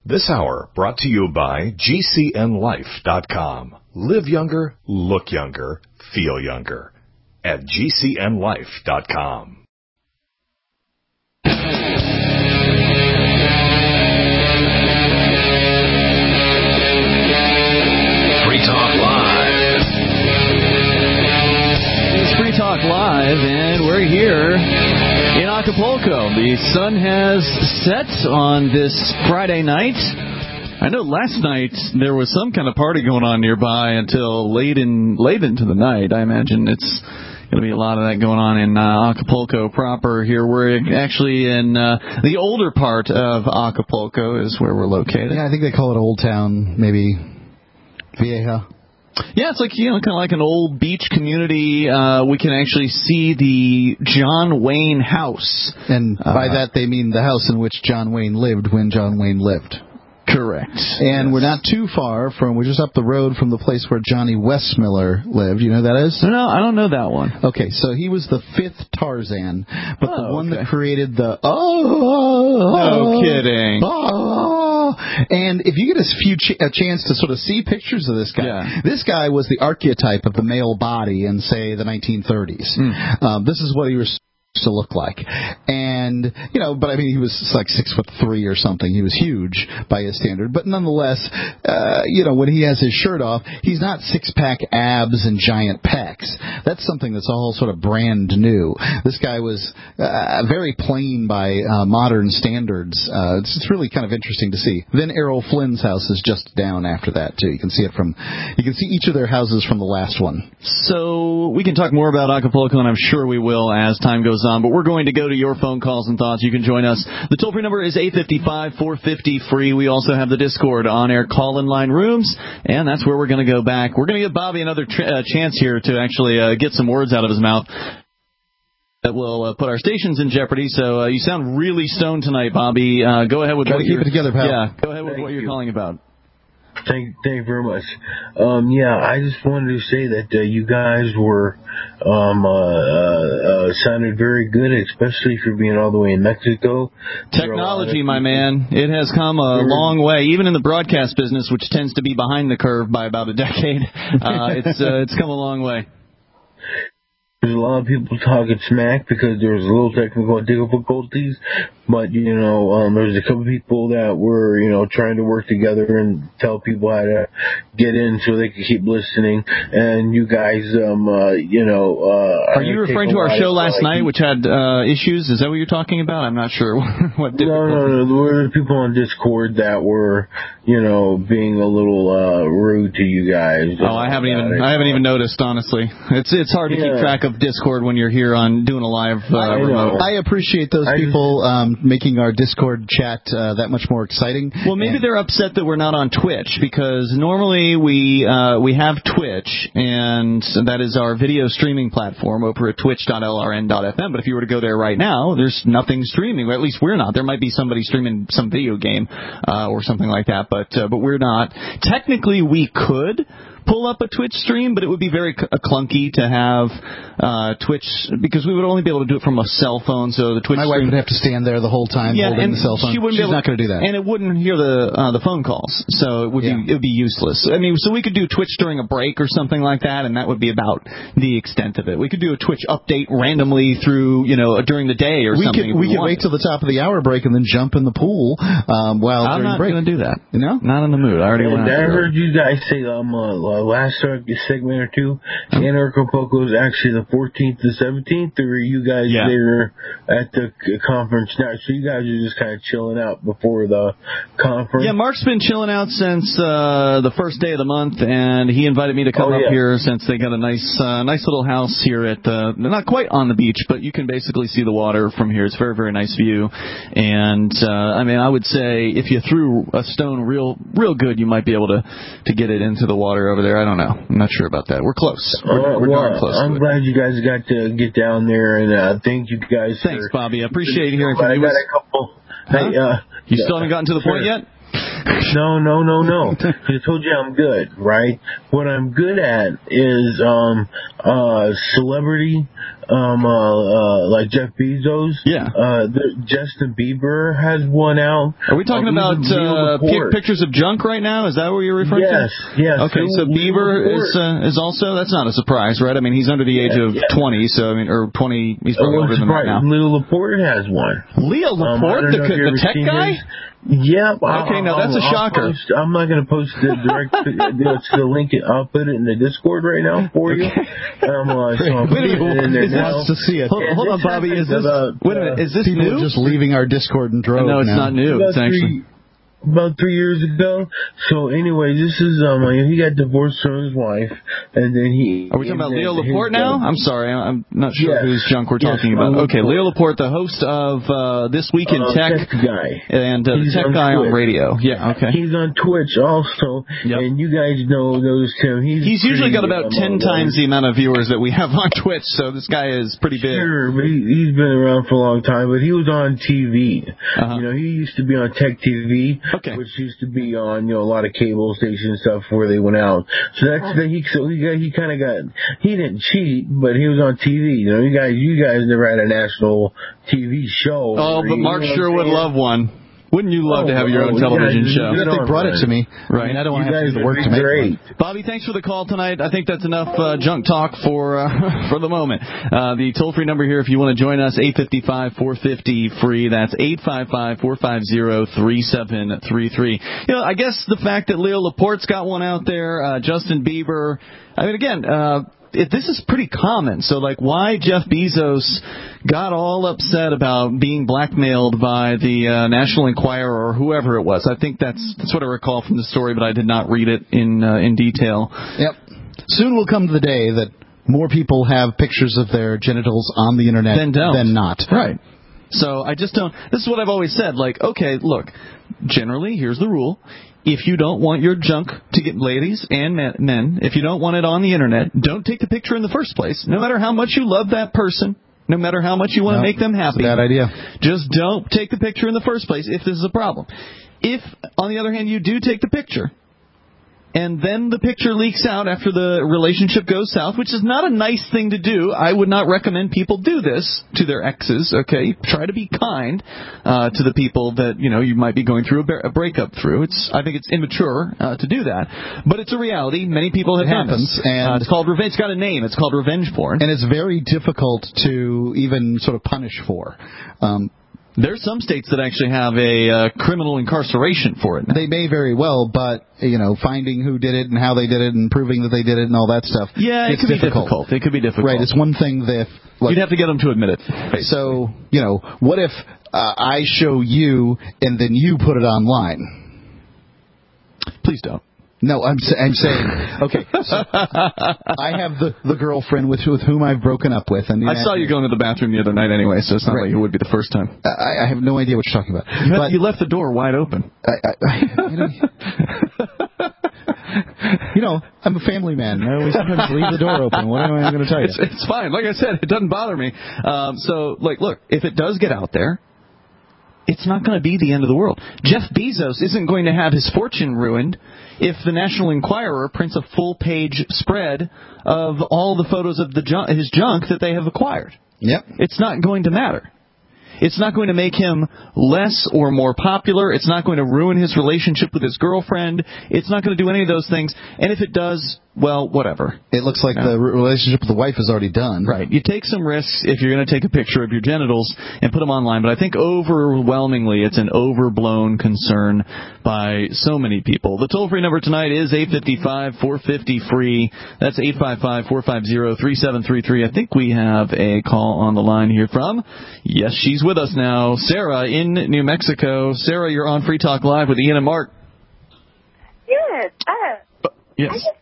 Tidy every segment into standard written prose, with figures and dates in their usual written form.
This hour brought to you by GCNLife.com. Live younger, look younger, feel younger at GCNLife.com. Free Talk Live. It's Free Talk Live, and we're here in Acapulco. The sun has set on this Friday night. I know last night there was some kind of party going on nearby until late into the night. I imagine it's going to be a lot of that going on in Acapulco proper here. We're actually in the older part of Acapulco is where we're located. Yeah, I think they call it Old Town, maybe Vieja. Yeah, it's like, kind of like an old beach community. We can actually see the John Wayne house. And by that they mean the house in which John Wayne lived when John Wayne lived. Correct. And we're not too far we're just up the road from the place where Johnny Westmiller lived. You know who that is? No, I don't know that one. Okay, so he was the fifth Tarzan, but the one that created the no kidding. And if you get a chance to sort of see pictures of this guy, This guy was the archetype of the male body in, say, the 1930s. This is what he was to look like. And, but I mean, he was like 6'3" or something. He was huge by his standard. But nonetheless, when he has his shirt off, he's not six-pack abs and giant pecs. That's something that's all sort of brand new. This guy was very plain by modern standards. It's really kind of interesting to see. Then Errol Flynn's house is just down after that, too. You can see each of their houses from the last one. So we can talk more about Acapulco, and I'm sure we will as time goes on, but we're going to go to your phone calls and thoughts. You can join us. The toll-free number is 855-450-FREE. We also have the Discord on-air call-in line rooms, and that's where we're going to go back. We're going to give Bobby another chance here to actually get some words out of his mouth that will put our stations in jeopardy. So you sound really stoned tonight, Bobby. Go ahead with Try to keep it together, pal. Yeah, go ahead with what you're calling about. Thank you very much. I just wanted to say that you guys were sounded very good, especially for being all the way in Mexico. Technology, my man, it has come a long way. Even in the broadcast business, which tends to be behind the curve by about a decade, it's come a long way. There's a lot of people talking smack because there was a little technical difficulties, but, there's a couple people that were, trying to work together and tell people how to get in so they could keep listening. And you guys, Are you referring to our show last night, which had issues? Is that what you're talking about? I'm not sure what difficulties. No. There were people on Discord that were, being a little rude to you guys. Oh, I haven't even noticed, honestly. It's hard to keep track of Discord when you're here on doing a live remote. I appreciate those people making our Discord chat that much more exciting. Well, maybe they're upset that we're not on Twitch, because normally we have Twitch, and that is our video streaming platform over at twitch.lrn.fm. But if you were to go there right now, there's nothing streaming. Or at least we're not. There might be somebody streaming some video game or something like that, but we're not. Technically, we could pull up a Twitch stream, but it would be very clunky to have Twitch, because we would only be able to do it from a cell phone. So the Twitch My wife would have to stand there the whole time holding the cell phone. She's not going to do that, and it wouldn't hear the phone calls, so it would be useless. I mean, so we could do Twitch during a break or something like that, and that would be about the extent of it. We could do a Twitch update randomly through during the day or something. We could wait till the top of the hour break and then jump in the pool while I'm during not break. going to do that. Not in the mood. I already went. I heard you guys say last segment or two, Acapulco is actually the 14th to 17th, or are you guys there at the conference now? So you guys are just kind of chilling out before the conference? Yeah, Mark's been chilling out since the first day of the month, and he invited me to come up here since they got a nice little house here at not quite on the beach, but you can basically see the water from here. It's a very, very nice view. And I would say if you threw a stone real good, you might be able to get it into the water over there. I don't know. I'm not sure about that. We're close. We're darn close. I'm glad you guys got to get down there, and thank you guys. Thanks, Bobby. I appreciate hearing from you. I got a couple. You still haven't gotten to the point yet? No. I told you I'm good, right? What I'm good at is celebrity, like Jeff Bezos. Yeah. Justin Bieber has one out. Are we talking about pictures of junk right now? Is that what you're referring to? Yes. Okay, so Bieber is also, that's not a surprise, right? I mean, he's under the age of 20, so, I mean, or 20, he's probably older than that now. Leo Laporte has one. Leo Laporte, the tech guy? Yep. Okay, now that's a shocker. I'm not going to post the direct to the link. I'll put it in the Discord right now for you. So I'm putting it in there now. Wants to see it. Hold on, Bobby. Is this? Wait a minute. Is this people new? Just leaving our Discord and drove. No, it's not new. It's actually about 3 years ago. So anyway, this is he got divorced from his wife, and then he. Are we talking about Leo Laporte now? I'm sorry, I'm not sure whose junk we're talking about. Okay, Leo Laporte, the host of This Week in Tech guy, and the Tech Guy on radio. Yeah, okay. He's on Twitch also, and you guys noticed him. He's usually got about 10 times the amount of viewers that we have on Twitch, so this guy is pretty big. Sure, but he's been around for a long time, but he was on TV. You know, he used to be on Tech TV. Okay. Which used to be on, a lot of cable station stuff where they went out. So he kind of got, he didn't cheat, but he was on TV. You guys never had a national TV show. Oh, but Mark sure would love one. Wouldn't you love to have your own television show? They brought it to me. Right. I mean, I don't want to have to do the work to make it. Bobby, thanks for the call tonight. I think that's enough junk talk for the moment. The toll-free number here, if you want to join us, 855-450-FREE. That's 855-450-3733. I guess the fact that Leo Laporte's got one out there, Justin Bieber, I mean, again, this is pretty common. So, why Jeff Bezos got all upset about being blackmailed by the National Enquirer or whoever it was. I think that's what I recall from the story, but I did not read it in detail. Yep. Soon will come the day that more people have pictures of their genitals on the internet than not. Right. So I just don't. This is what I've always said. Okay, look. Generally, here's the rule. If you don't want your junk to get ladies and men, if you don't want it on the internet, don't take the picture in the first place. No matter how much you love that person, no matter how much you want to make them happy. That's a bad idea. Just don't take the picture in the first place if this is a problem. If, on the other hand, you do take the picture, and then the picture leaks out after the relationship goes south, which is not a nice thing to do. I would not recommend people do this to their exes, okay? Try to be kind to the people that, you might be going through a breakup through. I think it's immature to do that. But it's a reality. Many people have done this. And it's called revenge. It's got a name. It's called revenge porn. And it's very difficult to even sort of punish for. There's some states that actually have a criminal incarceration for it now. They may very well, but, finding who did it and how they did it and proving that they did it and all that stuff. Yeah, it could be difficult. It could be difficult. Right, it's one thing that you'd have to get them to admit it. Basically. So, what if I show you and then you put it online? Please don't. No, I'm saying, okay, so I have the girlfriend with whom I've broken up with. And I saw you going to the bathroom the other night anyway, so it's not like it would be the first time. I have no idea what you're talking about. You left the door wide open. I'm a family man. We sometimes leave the door open. What am I going to tell you? It's fine. Like I said, it doesn't bother me. Look, if it does get out there, it's not going to be the end of the world. Jeff Bezos isn't going to have his fortune ruined if the National Enquirer prints a full-page spread of all the photos of his junk that they have acquired. Yep. It's not going to matter. It's not going to make him less or more popular. It's not going to ruin his relationship with his girlfriend. It's not going to do any of those things. And if it does, well, whatever. It looks like the relationship with the wife is already done. Right. You take some risks if you're going to take a picture of your genitals and put them online. But I think overwhelmingly it's an overblown concern by so many people. The toll-free number tonight is 855-450-FREE. That's 855-450-3733. I think we have a call on the line here from, yes, she's with us now, Sarah in New Mexico. Sarah, you're on Free Talk Live with Ian and Mark. Yes. Yes. I just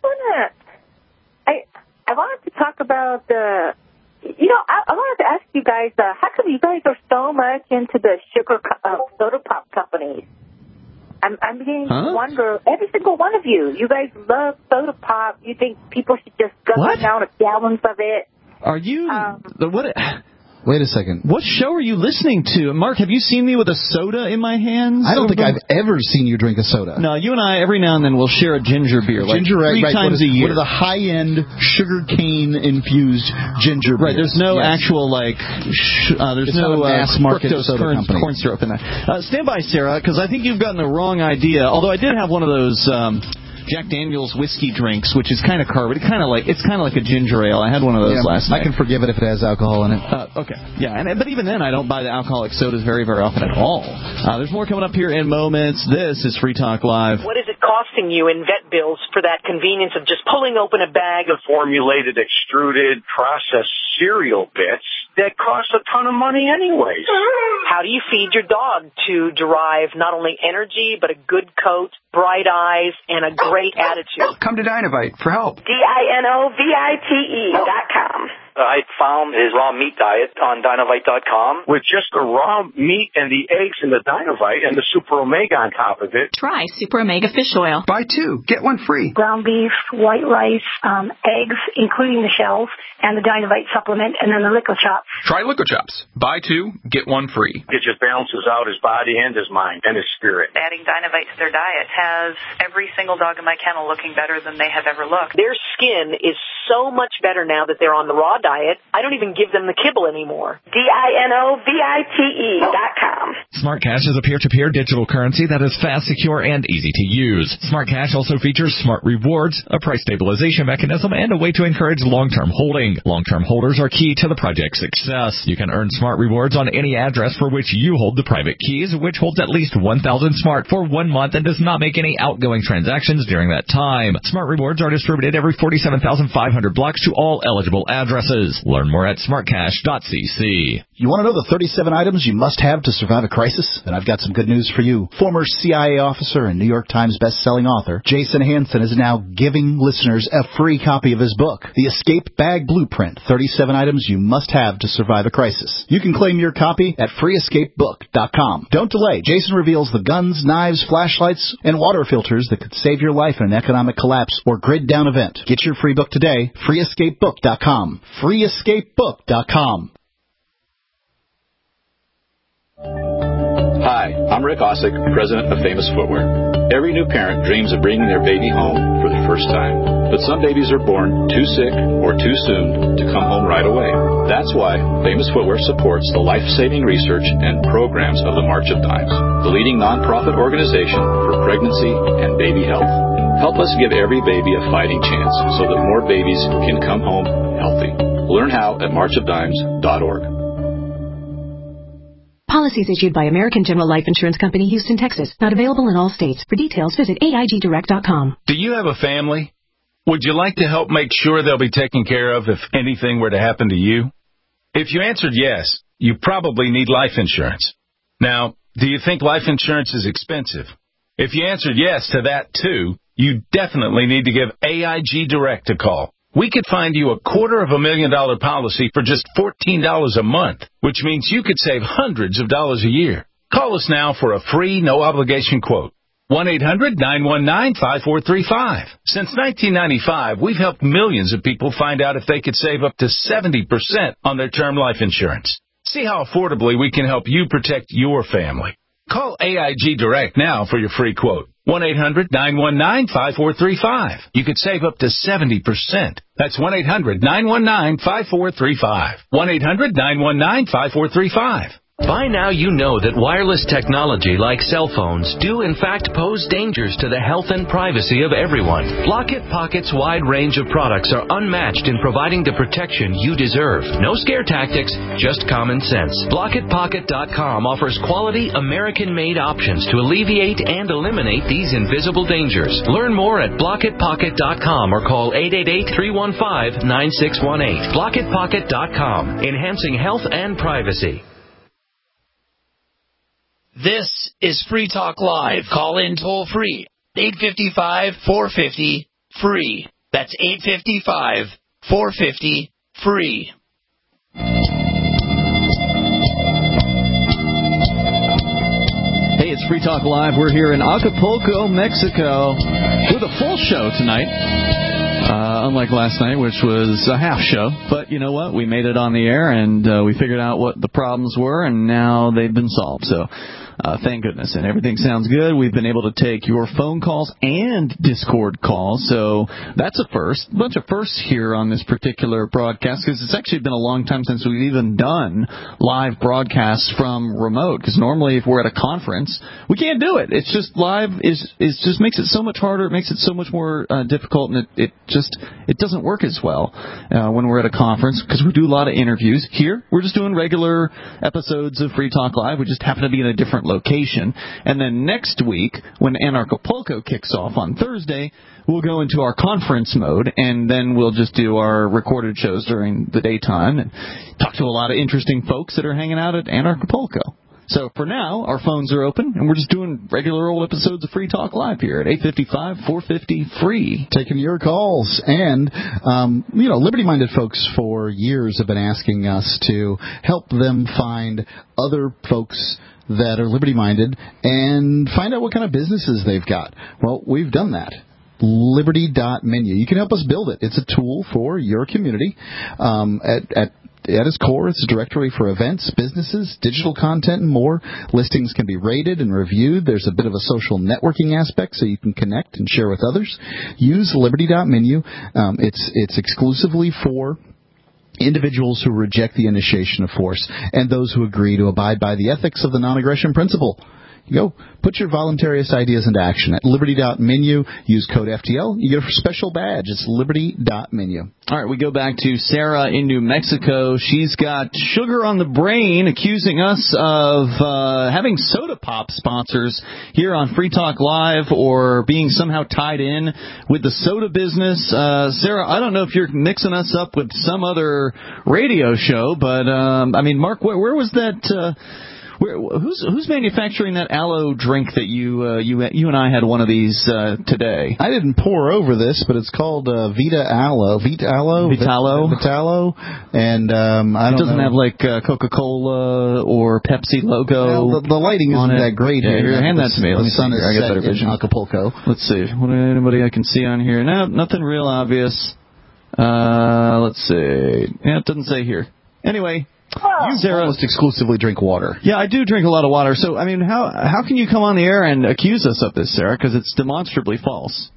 I wanted to talk about I wanted to ask you guys, how come you guys are so much into the sugar soda pop companies? I'm beginning to wonder, every single one of you guys love soda pop. You think people should just go down to gallons of it. Are you, Wait a second. What show are you listening to? Mark, have you seen me with a soda in my hands? I don't think I've ever seen you drink a soda. No, you and I, every now and then, will share a ginger beer. Ginger, like 3 times a year. What are the high-end sugar cane-infused ginger beers? Right, there's no actual, there's no mass-market corn syrup in that. Stand by, Sarah, because I think you've gotten the wrong idea. Although I did have one of those Jack Daniel's whiskey drinks, which is kind of carbonated. It's kind of like a ginger ale. I had one of those last night. I can forgive it if it has alcohol in it. Okay. Yeah, but even then, I don't buy the alcoholic sodas very, very often at all. There's more coming up here in moments. This is Free Talk Live. What is it costing you in vet bills for that convenience of just pulling open a bag of formulated, extruded, processed cereal bits that cost a ton of money anyways? How do you feed your dog to derive not only energy, but a good coat, bright eyes, and a great attitude? Come to Dinovite for help. DINOVITE.com. I found his raw meat diet on Dinovite.com. With just the raw meat and the eggs and the Dinovite and the Super Omega on top of it. Try Super Omega Fish Oil. Buy 2, get 1 free. Ground beef, white rice, eggs, including the shells, and the Dinovite supplement, and then the Lico Chops. Try Lico Chops. Buy 2, get 1 free. It just balances out his body and his mind and his spirit. Adding Dinovite to their diet has every single dog in my kennel looking better than they have ever looked. Their skin is so much better now that they're on the raw diet. I don't even give them the kibble anymore. DINOVITE.com. Smart Cash is a peer-to-peer digital currency that is fast, secure, and easy to use. Smart Cash also features Smart Rewards, a price stabilization mechanism, and a way to encourage long-term holding. Long-term holders are key to the project's success. You can earn Smart Rewards on any address for which you hold the private keys, which holds at least 1,000 Smart for 1 month and does not make any outgoing transactions during that time. Smart Rewards are distributed every 47,500 blocks to all eligible addresses. Learn more at smartcash.cc. You want to know the 37 items you must have to survive a crisis? Then I've got some good news for you. Former CIA officer and New York Times best-selling author Jason Hansen is now giving listeners a free copy of his book, The Escape Bag Blueprint, 37 items you must have to survive a crisis. You can claim your copy at freeescapebook.com. Don't delay. Jason reveals the guns, knives, flashlights, and water filters that could save your life in an economic collapse or grid-down event. Get your free book today, freeescapebook.com. freeescapebook.com. Hi, I'm Rick Osick, president of Famous Footwear. Every new parent dreams of bringing their baby home for the first time. But some babies are born too sick or too soon to come home right away. That's why Famous Footwear supports the life-saving research and programs of the March of Dimes, the leading nonprofit organization for pregnancy and baby health. Help us give every baby a fighting chance so that more babies can come home healthy. Learn how at marchofdimes.org. Policies issued by American General Life Insurance Company, Houston, Texas. Not available in all states. For details, visit AIGdirect.com. Do you have a family? Would you like to help make sure they'll be taken care of if anything were to happen to you? If you answered yes, you probably need life insurance. Now, do you think life insurance is expensive? If you answered yes to that, too, you definitely need to give AIG Direct a call. We could find you a $250,000 policy for just $14 a month, which means you could save hundreds of dollars a year. Call us now for a free, no-obligation quote. 1-800-919-5435. Since 1995, we've helped millions of people find out if they could save up to 70% on their term life insurance. See how affordably we can help you protect your family. Call AIG Direct now for your free quote. 1-800-919-5435. You could save up to 70%. That's 1-800-919-5435. 1-800-919-5435. By now you know that wireless technology like cell phones do in fact pose dangers to the health and privacy of everyone. Block-It Pocket's wide range of products are unmatched in providing the protection you deserve. No scare tactics, just common sense. BlockItPocket.com offers quality American-made options to alleviate and eliminate these invisible dangers. Learn more at BlockItPocket.com or call 888-315-9618. BlockItPocket.com, enhancing health and privacy. This is Free Talk Live. Call in toll free. 855-450-FREE. That's 855-450-FREE. Hey, it's Free Talk Live. We're here in Acapulco, Mexico, with a full show tonight. Unlike last night, which was a half show. But you know what? We made it on the air, and we figured out what the problems were, and now they've been solved. So thank goodness. And everything sounds good. We've been able to take your phone calls and Discord calls. So that's a first. A bunch of firsts here on this particular broadcast, because it's actually been a long time since we've even done live broadcasts from remote. Because normally if we're at a conference, we can't do it. It's just live is just makes it so much harder. It makes it so much more difficult, and it doesn't work as well when we're at a conference, because we do a lot of interviews. Here, we're just doing regular episodes of Free Talk Live. We just happen to be in a different location. And then next week, when Anarchapulco kicks off on Thursday, we'll go into our conference mode, and then we'll just do our recorded shows during the daytime and talk to a lot of interesting folks that are hanging out at Anarchapulco. So for now, our phones are open, and we're just doing regular old episodes of Free Talk Live here at 855-450-FREE. Taking your calls. And, liberty-minded folks for years have been asking us to help them find other folks that are liberty-minded and find out what kind of businesses they've got. Well, we've done that. Liberty.menu. You can help us build it. It's a tool for your community. At its core, it's a directory for events, businesses, digital content, and more. Listings can be rated and reviewed. There's a bit of a social networking aspect, so you can connect and share with others. Use Liberty.menu. It's exclusively for individuals who reject the initiation of force and those who agree to abide by the ethics of the non-aggression principle. You go, put your voluntarist ideas into action at Liberty.menu. Use code FTL. You get a special badge. It's Liberty.menu. All right, we go back to Sarah in New Mexico. She's got sugar on the brain, accusing us of having soda pop sponsors here on Free Talk Live or being somehow tied in with the soda business. Sarah, I don't know if you're mixing us up with some other radio show, but, Mark, where was that... Who's manufacturing that aloe drink that you and I had one of these today? I didn't pour over this, but it's called Vitalo, and I don't know. It doesn't have like Coca-Cola or Pepsi logo. Well, the lighting isn't that great here. Hand that to me. Let me see. I get better vision. Acapulco. Let's see. Anybody I can see on here? No, nothing real obvious. Let's see. Yeah, it doesn't say here. Anyway. You almost exclusively drink water. Yeah, I do drink a lot of water. So, how can you come on the air and accuse us of this, Sarah? Because it's demonstrably false.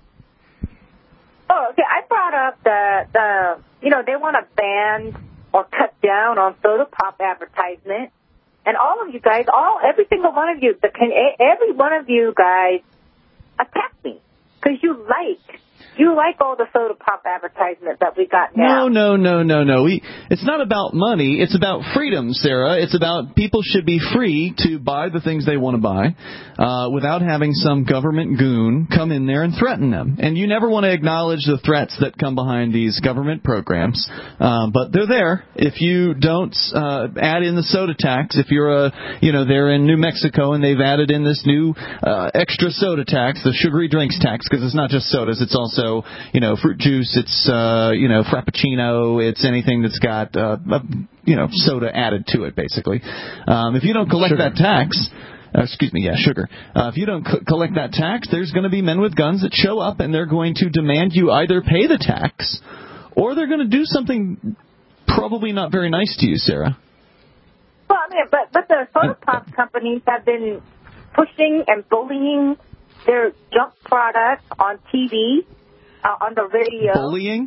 Oh, okay. I brought up they want to ban or cut down on soda pop advertisement. And all of you guys, every single one of you, every one of you guys attacked me because you like all the soda pop advertisements that we got now. No. It's not about money. It's about freedom, Sarah. It's about people should be free to buy the things they want to buy without having some government goon come in there and threaten them. And you never want to acknowledge the threats that come behind these government programs. But they're there. If you don't add in the soda tax, if you're they're in New Mexico and they've added in this new extra soda tax, the sugary drinks tax, because it's not just sodas, it's also fruit juice, it's, Frappuccino, it's anything that's got, soda added to it, basically. If you don't collect that tax, sugar. If you don't collect that tax, there's going to be men with guns that show up and they're going to demand you either pay the tax or they're going to do something probably not very nice to you, Sarah. Well, but the soda pop companies have been pushing and bullying their junk products on TV. On the radio. Bullying?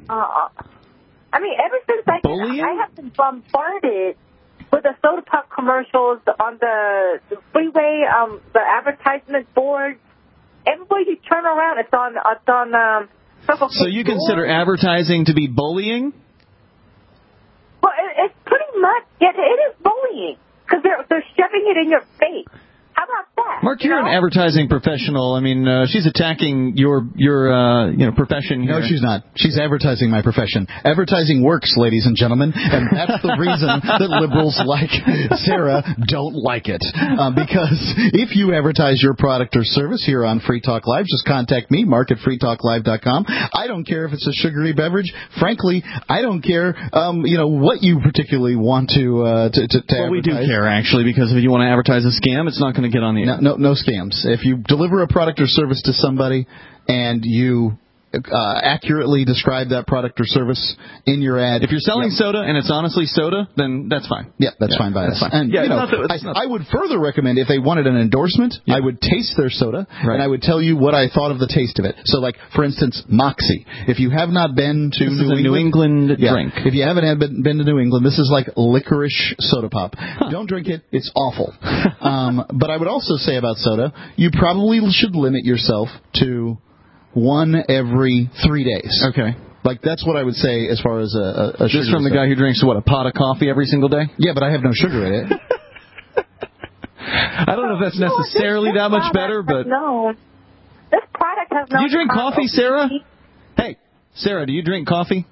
Ever since I have been bombarded with the soda pop commercials on the freeway, the advertisement boards. Everywhere you turn around, it's on Circle K. So you consider advertising to be bullying? Well, it's pretty much, it is bullying because they're shoving it in your face. How about that? Mark, you're an advertising professional. She's attacking your profession here. No, she's not. She's advertising my profession. Advertising works, ladies and gentlemen, and that's the reason that liberals like Sarah don't like it. Because if you advertise your product or service here on Free Talk Live, just contact me, Mark at freetalklive.com. I don't care if it's a sugary beverage. Frankly, I don't care, what you particularly want to advertise. Well, we do care, actually, because if you want to advertise a scam, it's not going to get on the air. No scams. If you deliver a product or service to somebody and you accurately describe that product or service in your ad. If you're selling soda and it's honestly soda, then that's fine. Yeah, that's fine by us. And I would further recommend if they wanted an endorsement, I would taste their soda and I would tell you what I thought of the taste of it. So, like for instance, Moxie. If you have not been to New England drink. If you haven't been to New England, this is like licorice soda pop. Don't drink it; it's awful. But I would also say about soda, you probably should limit yourself to one every 3 days. Okay. Like, that's what I would say as far as a sugar. Just from the guy who drinks, a pot of coffee every single day? Yeah, but I have no sugar in it. I don't know if that's necessarily that much better, but... No. This product has no... Do you drink coffee, Sarah? Hey, Sarah, do you drink coffee?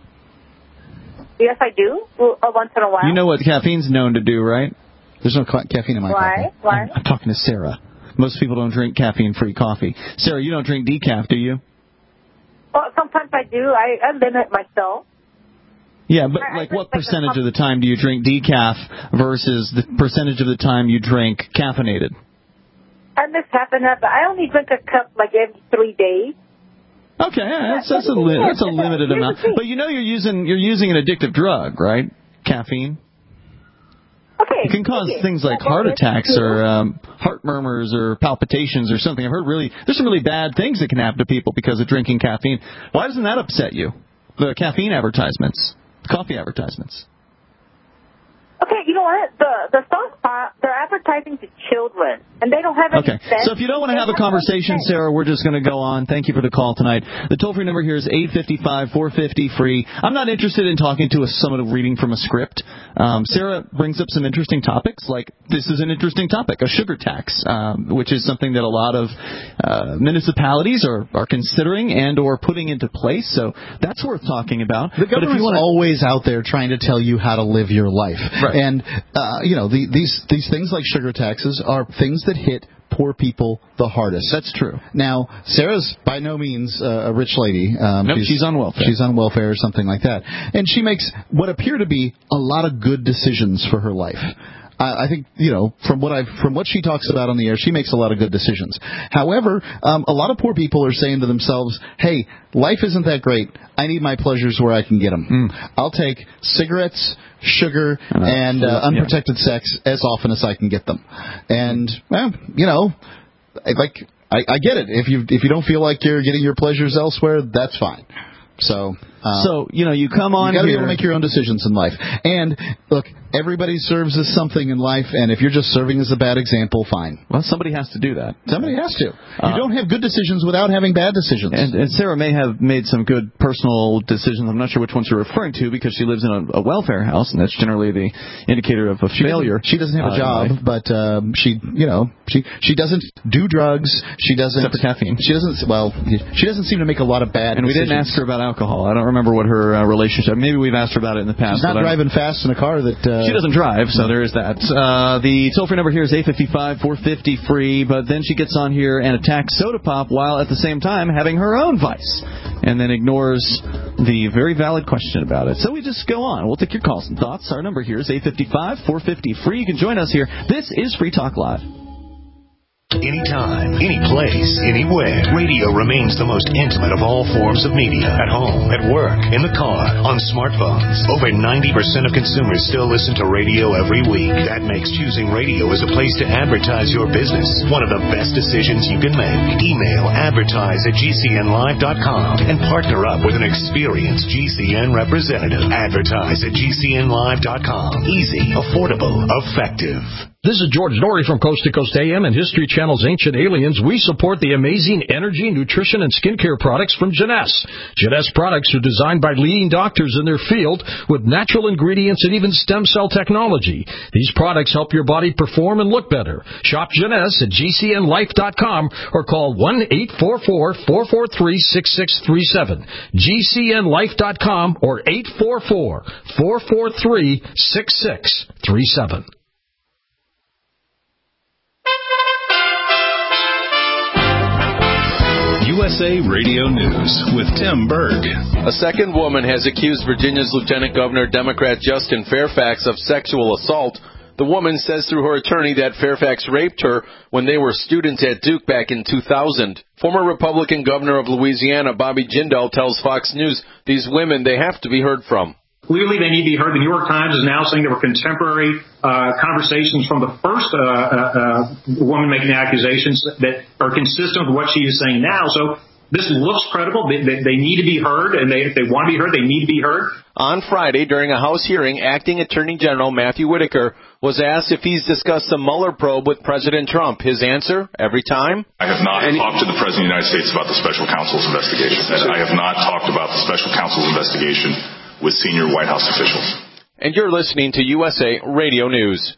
Yes, I do. Once in a while. You know what caffeine's known to do, right? There's no caffeine in my coffee. Why? I'm talking to Sarah. Most people don't drink caffeine-free coffee. Sarah, you don't drink decaf, do you? Well, sometimes I do. I limit myself. Yeah, but what percentage of the time do you drink decaf versus the percentage of the time you drink caffeinated? I miss half enough. I only drink a cup every 3 days. Okay, that's a limited amount. But you're using an addictive drug, right? Caffeine. Okay. It can cause things like heart attacks or heart murmurs or palpitations or something. I've heard there's some really bad things that can happen to people because of drinking caffeine. Why doesn't that upset you? The caffeine advertisements, coffee advertisements. Okay, you know what? The Sauce Pop, they're advertising to children, and they don't have any sense. So if you don't want to have a conversation, Sarah, we're just going to go on. Thank you for the call tonight. The toll-free number here is 855-450-FREE. I'm not interested in talking to someone reading from a script. Sarah brings up some interesting topics, like this is an interesting topic, a sugar tax, which is something that a lot of municipalities are considering and or putting into place. So that's worth talking about. The government's always out there trying to tell you how to live your life. Right. And, these things like sugar taxes are things that hit poor people the hardest. That's true. Now, Sarah's by no means a rich lady. Nope, she's on welfare. She's on welfare or something like that. And she makes what appear to be a lot of good decisions for her life. I think, from what she talks about on the air, she makes a lot of good decisions. However, a lot of poor people are saying to themselves, hey, life isn't that great. I need my pleasures where I can get them. I'll take cigarettes, sugar, and unprotected sex as often as I can get them. And, I get it. If you don't feel like you're getting your pleasures elsewhere, that's fine. So you come on. You got to be here. able to make your own decisions in life. And look, everybody serves as something in life, and if you're just serving as a bad example, fine. Well, somebody has to do that. Somebody has to. You don't have good decisions without having bad decisions. And Sarah may have made some good personal decisions. I'm not sure which ones you're referring to because she lives in a welfare house, and that's generally the indicator of a failure. She doesn't have a job, but she doesn't do drugs. She doesn't. Except for caffeine. She doesn't seem to make a lot of bad. And we didn't ask her about alcohol. I don't remember what her relationship. Maybe we've asked her about it in the past. She's not driving fast in a car that. She doesn't drive, so there is that. The toll-free number here is 855-450-FREE, but then she gets on here and attacks Soda Pop while at the same time having her own vice, and then ignores the very valid question about it. So we just go on. We'll take your calls and thoughts. Our number here is 855-450-FREE. You can join us here. This is Free Talk Live. Anytime, any place, anywhere. Radio remains the most intimate of all forms of media. At home, at work, in the car, on smartphones. Over 90% of consumers still listen to radio every week. That makes choosing radio as a place to advertise your business one of the best decisions you can make. Email advertise@gcnlive.com and partner up with an experienced GCN representative. Advertise@gcnlive.com. Easy, affordable, effective. This is George Norrie from Coast to Coast AM and History Channel's Ancient Aliens. We support the amazing energy, nutrition, and skincare products from Jeunesse. Jeunesse products are designed by leading doctors in their field with natural ingredients and even stem cell technology. These products help your body perform and look better. Shop Jeunesse at GCNlife.com or call 1-844-443-6637. GCNlife.com or 844-443-6637. USA Radio News with Tim Berg. A second woman has accused Virginia's Lieutenant Governor Democrat Justin Fairfax of sexual assault. The The woman says through her attorney that Fairfax raped her when they were students at Duke back in 2000. Former Republican governor of Louisiana, Bobby Jindal, tells Fox News these women, they have to be heard from. Clearly, they need to be heard. The New York Times is now saying there were contemporary conversations from the first woman making the accusations that are consistent with what she is saying now. So this looks credible. They need to be heard, and if they want to be heard, they need to be heard. On Friday, during a House hearing, Acting Attorney General Matthew Whitaker was asked if he's discussed the Mueller probe with President Trump. His answer, every time? I have not talked to the President of the United States about the special counsel's investigation. I have not talked about the special counsel's investigation with senior White House officials. And you're listening to USA Radio News.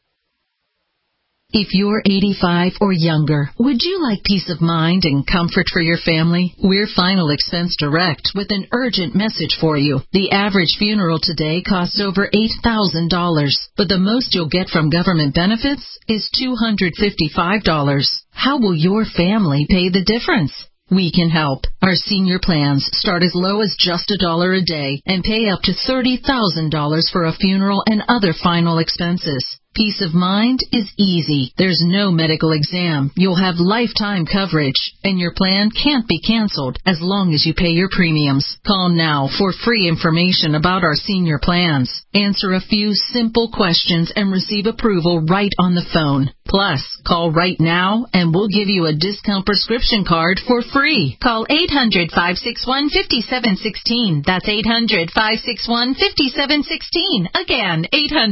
If you're 85 or younger, would you like peace of mind and comfort for your family? We're Final Expense Direct with an urgent message for you. The average funeral today costs over $8,000, but the most you'll get from government benefits is $255. How will your family pay the difference? We can help. Our senior plans start as low as just $1 a day and pay up to $30,000 for a funeral and other final expenses. Peace of mind is easy. There's no medical exam. You'll have lifetime coverage, and your plan can't be canceled as long as you pay your premiums. Call now for free information about our senior plans. Answer a few simple questions and receive approval right on the phone. Plus, call right now and we'll give you a discount prescription card for free. Call 800-561-5716. That's 800-561-5716. Again,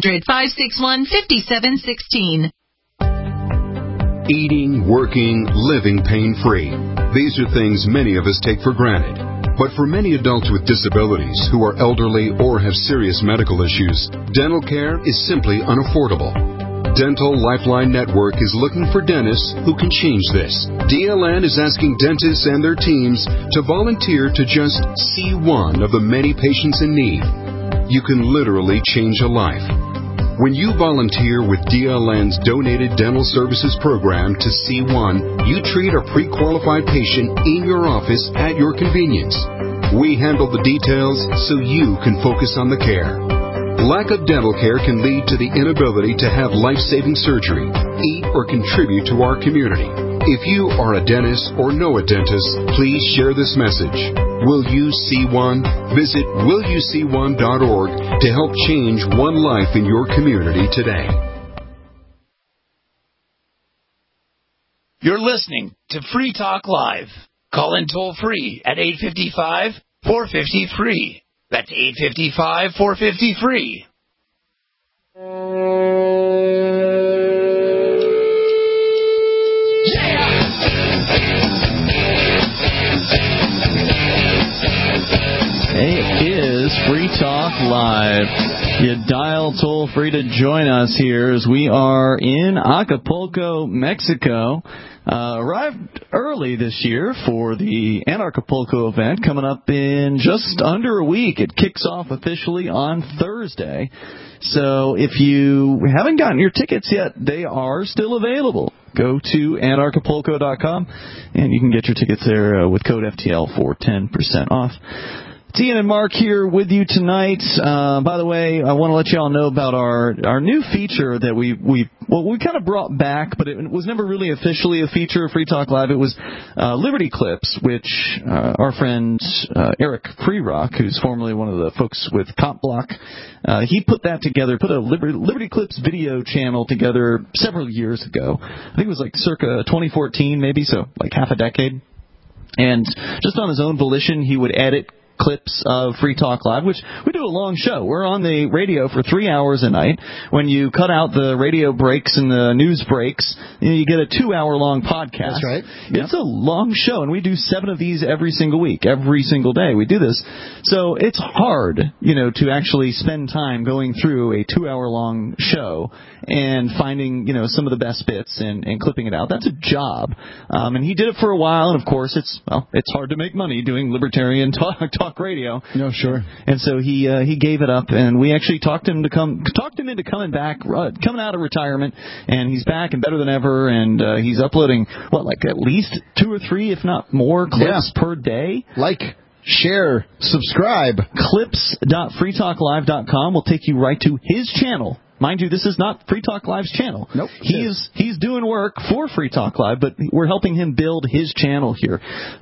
800-561-5716. Eating, working, living pain-free. These are things many of us take for granted. But for many adults with disabilities who are elderly or have serious medical issues, dental care is simply unaffordable. Dental Lifeline Network is looking for dentists who can change this. DLN is asking dentists and their teams to volunteer to just see one of the many patients in need. You can literally change a life. When you volunteer with DLN's Donated Dental Services Program to C1, you treat a pre-qualified patient in your office at your convenience. We handle the details so you can focus on the care. Lack of dental care can lead to the inability to have life-saving surgery, eat, or contribute to our community. If you are a dentist or know a dentist, please share this message. Will you see one? Visit willyouseeone.org to help change one life in your community today. You're listening to Free Talk Live. Call in toll-free at 855-450-FREE. That's 855-450-FREE. It is Free Talk Live. You dial toll-free to join us here as we are in Acapulco, Mexico. Arrived early this year for the Anarchapulco event coming up in just under a week. It kicks off officially on Thursday. So if you haven't gotten your tickets yet, they are still available. Go to anarchapulco.com and you can get your tickets there with code FTL for 10% off. It's Ian and Mark here with you tonight. By the way, I want to let you all know about our new feature that we kind of brought back, but it was never really officially a feature of Free Talk Live. It was Liberty Clips, which our friend Eric Freerock, who's formerly one of the folks with Cop Block, he put that together, put a Liberty Clips video channel together several years ago. I think it was like circa 2014 maybe, so like half a decade. And just on his own volition, he would edit clips of Free Talk Live, which we do a long show. We're on the radio for 3 hours a night. When you cut out the radio breaks and the news breaks, you get a 2-hour-long podcast. That's right. It's a long show, and we do 7 of these every single week, every single day. We do this. So it's hard, to actually spend time going through a 2-hour-long show and finding, some of the best bits and clipping it out. That's a job. And he did it for a while, and of course it's hard to make money doing libertarian talk radio. No, sure. And so he gave it up, and we actually talked him into coming back, coming out of retirement, and he's back and better than ever, and he's uploading at least 2 or 3, if not more, clips per day. Share, subscribe. Clips.freetalklive.com will take you right to his channel. Mind you, this is not Free Talk Live's channel. Nope. He's doing work for Free Talk Live, but we're helping him build his channel here.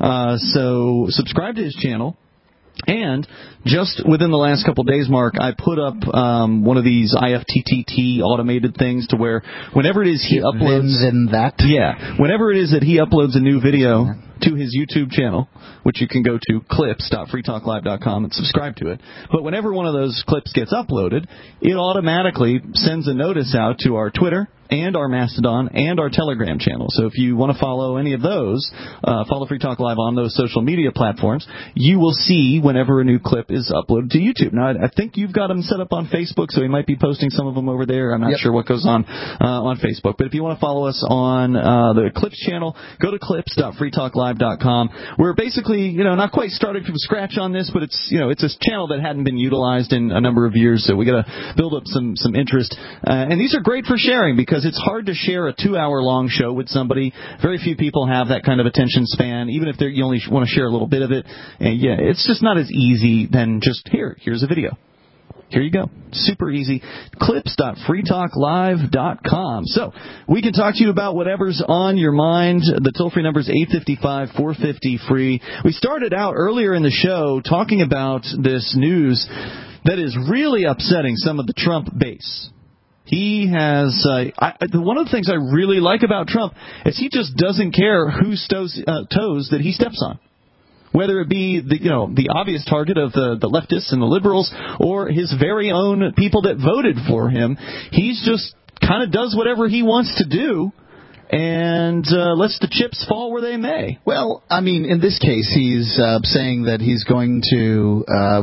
So subscribe to his channel. And just within the last couple of days, Mark, I put up one of these IFTTT automated things to where whenever it is he uploads... whenever it is that he uploads a new video to his YouTube channel, which you can go to clips.freetalklive.com and subscribe to it. But whenever one of those clips gets uploaded, it automatically sends a notice out to our Twitter and our Mastodon and our Telegram channel. So if you want to follow any of those, follow Free Talk Live on those social media platforms, you will see whenever a new clip is uploaded to YouTube. Now, I think you've got them set up on Facebook, so he might be posting some of them over there. I'm not sure what goes on Facebook. But if you want to follow us on the Clips channel, go to clips.freetalklive.com. We're basically, not quite started from scratch on this, but it's a channel that hadn't been utilized in a number of years, so we got to build up some interest. And these are great for sharing because it's hard to share a 2-hour-long show with somebody. Very few people have that kind of attention span, even if you only want to share a little bit of it. And it's just not as easy than just, here's a video. Here you go. Super easy. Clips.freetalklive.com. So we can talk to you about whatever's on your mind. The toll-free number is 855-450-FREE. We started out earlier in the show talking about this news that is really upsetting some of the Trump base. He has one of the things I really like about Trump is he just doesn't care whose toes that he steps on, whether it be the obvious target of the leftists and the liberals or his very own people that voted for him. He's just kind of does whatever he wants to do and lets the chips fall where they may. Well, I mean, in this case, he's saying that he's going to,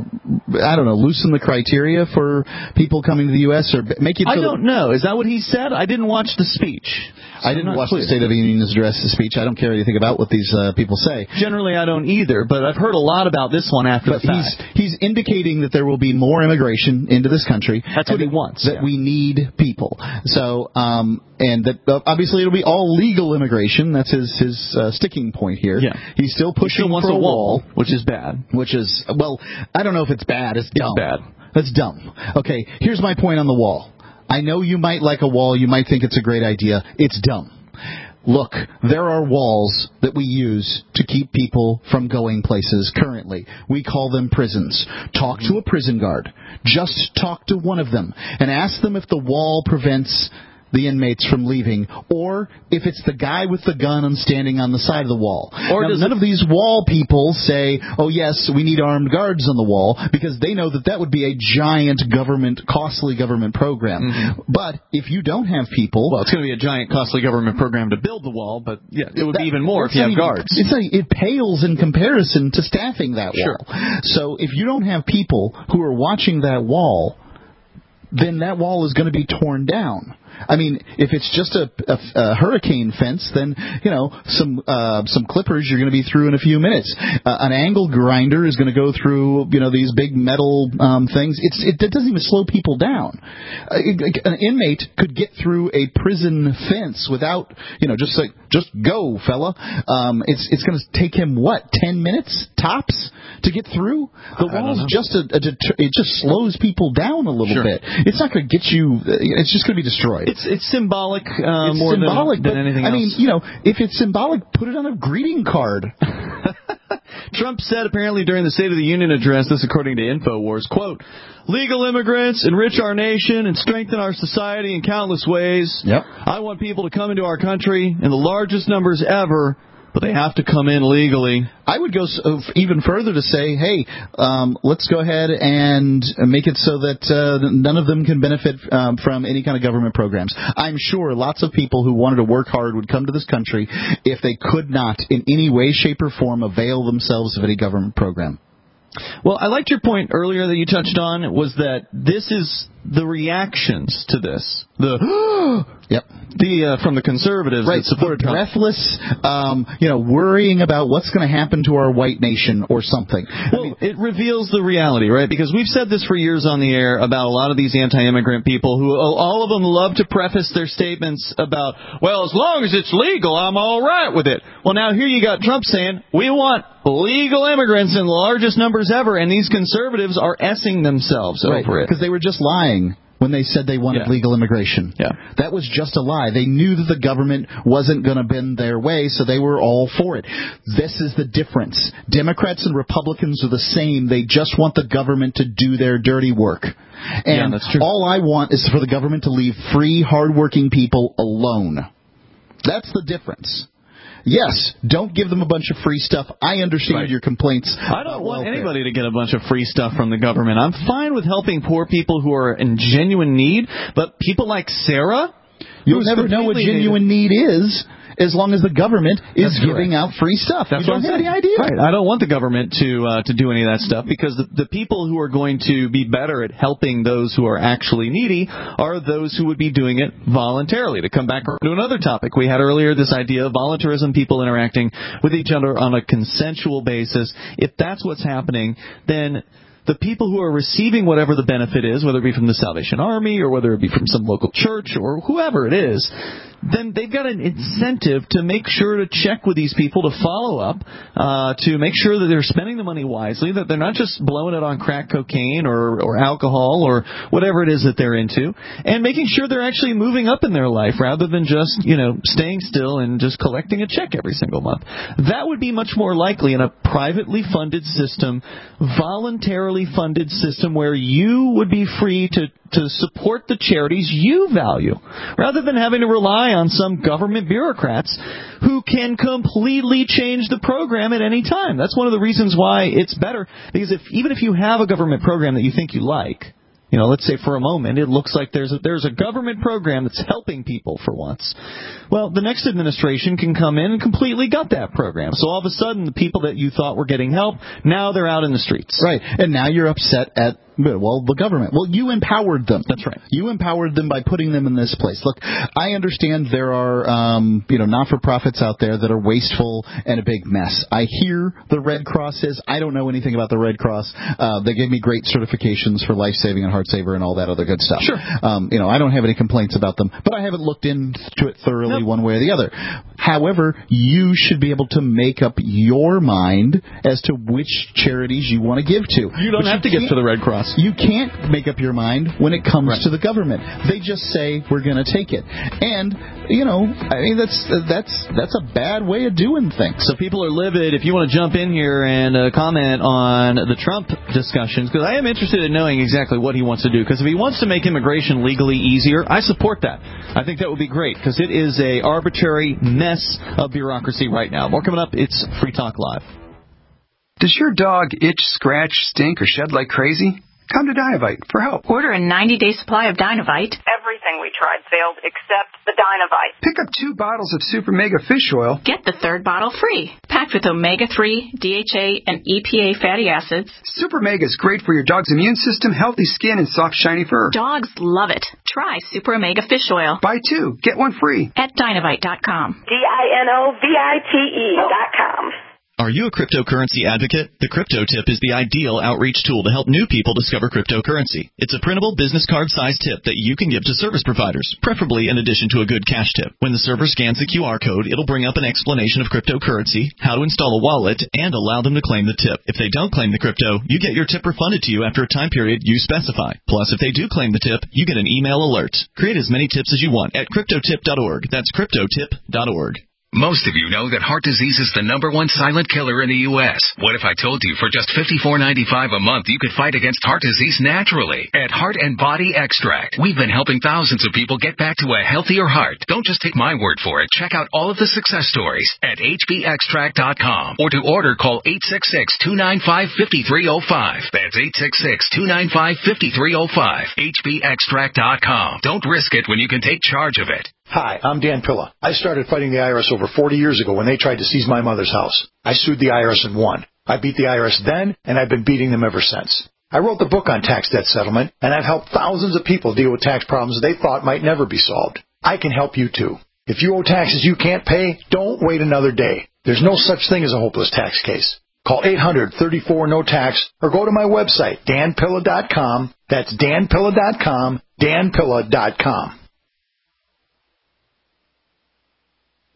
loosen the criteria for people coming to the U.S. or make it... I don't know. Is that what he said? I didn't watch the speech. I didn't watch the State of the Union's address, the speech. I don't care anything about what these people say. Generally, I don't either, but I've heard a lot about this one after the fact. He's indicating that there will be more immigration into this country. That's what he wants. That we need people. So, and that obviously it'll be all legal immigration. That's his sticking point here. Yeah. He's still pushing for a wall, which is bad. Which is, well, I don't know if it's bad. It's dumb. It's bad. That's dumb. Okay, here's my point on the wall. I know you might like a wall. You might think it's a great idea. It's dumb. Look, there are walls that we use to keep people from going places currently. We call them prisons. Talk to a prison guard. Just talk to one of them and ask them if the wall prevents the inmates from leaving, or if it's the guy with the gun and standing on the side of the wall. Or none of these wall people say, oh, yes, we need armed guards on the wall, because they know that would be a giant costly government program. Mm-hmm. But if you don't have people... Well, it's going to be a giant, costly government program to build the wall, but it would be even more if you have guards. It pales in comparison to staffing that wall. Sure. So if you don't have people who are watching that wall, then that wall is going to be torn down. I mean, if it's just a hurricane fence, then, some clippers you're going to be through in a few minutes. An angle grinder is going to go through, these big metal things. It doesn't even slow people down. An inmate could get through a prison fence without, just go, fella. It's going to take him, 10 minutes tops to get through? The wall's just it just slows people down a little bit. It's not going to get you, it's just going to be destroyed. It's symbolic more than anything else. I mean, if it's symbolic, put it on a greeting card. Trump said apparently during the State of the Union address, this according to InfoWars, quote, legal immigrants enrich our nation and strengthen our society in countless ways. Yep. I want people to come into our country in the largest numbers ever, but they have to come in legally. I would go even further to say, hey, let's go ahead and make it so that none of them can benefit from any kind of government programs. I'm sure lots of people who wanted to work hard would come to this country if they could not in any way, shape, or form avail themselves of any government program. Well, I liked your point earlier that you touched on, was that this is the reactions to this. From the conservatives that supported Trump. Breathless, worrying about what's going to happen to our white nation or something. Well, it reveals the reality, right? Because we've said this for years on the air about a lot of these anti-immigrant people who, all of them love to preface their statements about, well, as long as it's legal, I'm all right with it. Well, now here you got Trump saying, we want legal immigrants in the largest numbers ever, and these conservatives are S-ing themselves over it. Because they were just lying. when they said they wanted legal immigration. Yeah. That was just a lie. They knew that the government wasn't going to bend their way, so they were all for it. This is the difference. Democrats and Republicans are the same. They just want the government to do their dirty work. And that's true. all I want is for the government to leave free, hardworking people alone. That's the difference. Yes, don't give them a bunch of free stuff. I understand your complaints. I don't want anybody to get a bunch of free stuff from the government. I'm fine with helping poor people who are in genuine need, but people like Sarah, you'll never know what genuine need is as long as the government is giving out free stuff. That's you don't have any idea. Right. I don't want the government to do any of that stuff, because the people who are going to be better at helping those who are actually needy are those who would be doing it voluntarily. To come back to another topic we had earlier, this idea of voluntarism, people interacting with each other on a consensual basis. If that's what's happening, then the people who are receiving whatever the benefit is, whether it be from the Salvation Army or whether it be from some local church or whoever it is, then they've got an incentive to make sure to check with these people, to follow up, to make sure that they're spending the money wisely, that they're not just blowing it on crack cocaine or alcohol or whatever it is that they're into, and making sure they're actually moving up in their life rather than just, staying still and just collecting a check every single month. That would be much more likely in a privately funded system, voluntarily funded system, where you would be free to support the charities you value, rather than having to rely on some government bureaucrats who can completely change the program at any time. That's one of the reasons why it's better, because even if you have a government program that you think you like, let's say for a moment it looks like there's a government program that's helping people for once. Well, the next administration can come in and completely gut that program. So all of a sudden, the people that you thought were getting help, now they're out in the streets. Right. And now you're upset at the government. Well, you empowered them. That's right. You empowered them by putting them in this place. Look, I understand there are, not-for-profits out there that are wasteful and a big mess. I hear the Red Cross is. I don't know anything about the Red Cross. They gave me great certifications for Life Saving and Heart Saver and all that other good stuff. Sure. I don't have any complaints about them, but I haven't looked into it thoroughly one way or the other. However, you should be able to make up your mind as to which charities you want to give to. You don't have to give to the Red Cross. You can't make up your mind when it comes to the government. They just say, we're going to take it. And, that's a bad way of doing things. So people are livid. If you want to jump in here and comment on the Trump discussions, because I am interested in knowing exactly what he wants to do. Because if he wants to make immigration legally easier, I support that. I think that would be great, because it is a arbitrary mess of bureaucracy right now. More coming up. It's Free Talk Live. Does your dog itch, scratch, stink, or shed like crazy? Come to Dinovite for help. Order a 90-day supply of Dinovite. Everything we tried failed except the Dinovite. Pick up 2 bottles of Super Mega Fish Oil. Get the 3rd bottle free. Packed with omega-3, DHA, and EPA fatty acids. Super Mega is great for your dog's immune system, healthy skin, and soft, shiny fur. Dogs love it. Try Super Omega Fish Oil. Buy 2, get 1 free. At Dinovite.com. DINOVITE.com. Are you a cryptocurrency advocate? The Crypto Tip is the ideal outreach tool to help new people discover cryptocurrency. It's a printable business card-sized tip that you can give to service providers, preferably in addition to a good cash tip. When the server scans the QR code, it'll bring up an explanation of cryptocurrency, how to install a wallet, and allow them to claim the tip. If they don't claim the crypto, you get your tip refunded to you after a time period you specify. Plus, if they do claim the tip, you get an email alert. Create as many tips as you want at cryptotip.org. That's cryptotip.org. Most of you know that heart disease is the #1 silent killer in the U.S. What if I told you for just $54.95 a month you could fight against heart disease naturally? At Heart and Body Extract, we've been helping thousands of people get back to a healthier heart. Don't just take my word for it. Check out all of the success stories at hbextract.com. Or to order, call 866-295-5305. That's 866-295-5305. hbextract.com. Don't risk it when you can take charge of it. Hi, I'm Dan Pilla. I started fighting the IRS over 40 years ago when they tried to seize my mother's house. I sued the IRS and won. I beat the IRS then, and I've been beating them ever since. I wrote the book on tax debt settlement, and I've helped thousands of people deal with tax problems they thought might never be solved. I can help you too. If you owe taxes you can't pay, don't wait another day. There's no such thing as a hopeless tax case. Call 800-34-NO-TAX or go to my website, danpilla.com. That's danpilla.com, danpilla.com.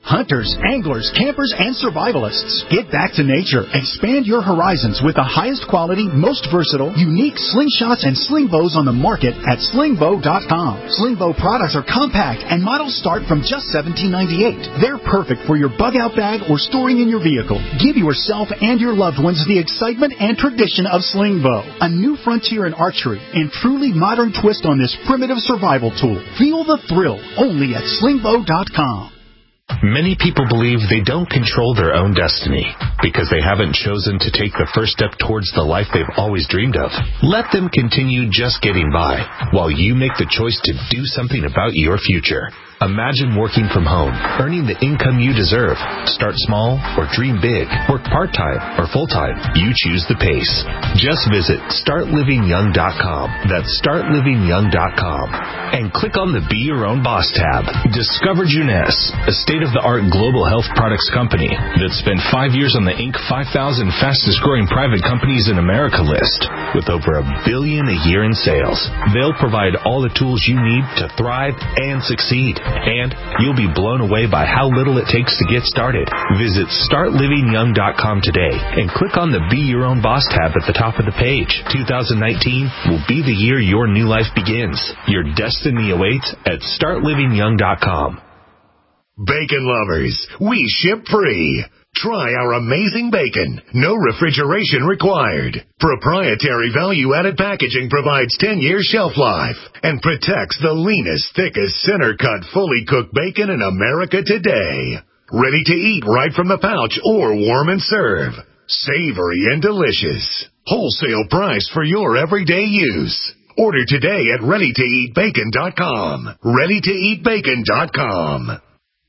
Hunters, anglers, campers, and survivalists. Get back to nature. Expand your horizons with the highest quality, most versatile, unique slingshots and sling bows on the market at slingbow.com. Slingbow products are compact and models start from just $17.98. They're perfect for your bug-out bag or storing in your vehicle. Give yourself and your loved ones the excitement and tradition of Slingbow, a new frontier in archery and truly modern twist on this primitive survival tool. Feel the thrill only at slingbow.com. Many people believe they don't control their own destiny because they haven't chosen to take the first step towards the life they've always dreamed of. Let them continue just getting by while you make the choice to do something about your future. Imagine working from home, earning the income you deserve. Start small or dream big. Work part-time or full-time. You choose the pace. Just visit StartLivingYoung.com. That's StartLivingYoung.com. And click on the Be Your Own Boss tab. Discover Jeunesse, a state-of-the-art global health products company that spent 5 years on the Inc. 5,000 fastest-growing private companies in America list with over $1 billion a year in sales. They'll provide all the tools you need to thrive and succeed. And you'll be blown away by how little it takes to get started. Visit StartLivingYoung.com today and click on the Be Your Own Boss tab at the top of the page. 2019 will be the year your new life begins. Your destiny awaits at StartLivingYoung.com. Bacon lovers, we ship free. Try our amazing bacon. No refrigeration required. Proprietary value-added packaging provides 10 years shelf life and protects the leanest, thickest, center-cut, fully cooked bacon in America today. Ready to eat right from the pouch or warm and serve. Savory and delicious. Wholesale price for your everyday use. Order today at ReadyToEatBacon.com. ReadyToEatBacon.com.